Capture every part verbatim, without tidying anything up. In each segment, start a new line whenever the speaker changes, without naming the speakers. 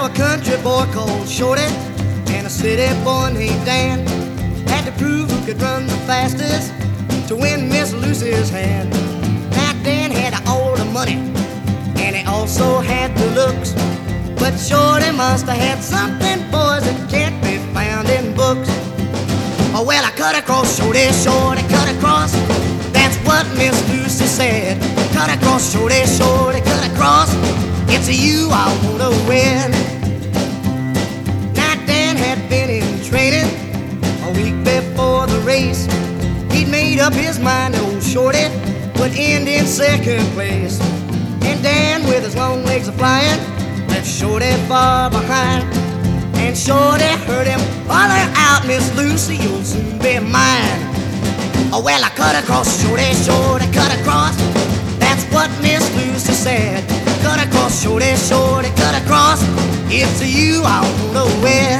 Now a country boy called Shorty and a city boy named Dan had to prove who could run the fastest to win Miss Lucy's hand. Now Dan had all the money and he also had the looks, but Shorty must have had something, boys, that can't be found in books. Oh, well, I cut across, Shorty, Shorty, cut across. That's what Miss Lucy said. Cut across, Shorty, Shorty, cut across. It's you I wanna win. Now Dan had been in training a week before the race. He'd made up his mind that old Shorty would end in second place. And Dan, with his long legs a-flying, left Shorty far behind. And Shorty heard him holler out, Miss Lucy, you'll soon be mine. Oh, well, I cut across, Shorty, Shorty, cut across. That's what Miss Lucy said. Cut across, Shorty, Shorty, cut across. It's you I wanna win.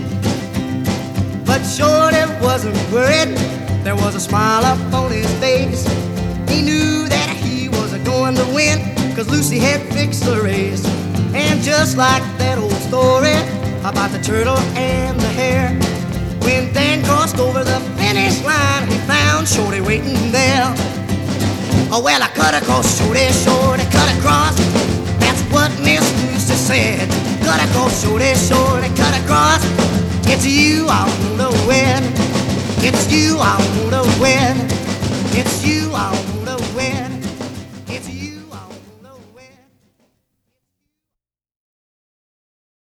But Shorty wasn't worried. There was a smile up on his face. He knew that he was going to win, 'cause Lucy had fixed the race. And just like that old story about the turtle and the hare, when Dan crossed over the finish line, he found Shorty waiting there. Oh, well, I cut across, Shorty, Shorty, cut across. That's what Miss Lucy said. Cut across, Shorty, Shorty, cut across. It's you I wanna win. It's you I wanna win. It's you I wanna win.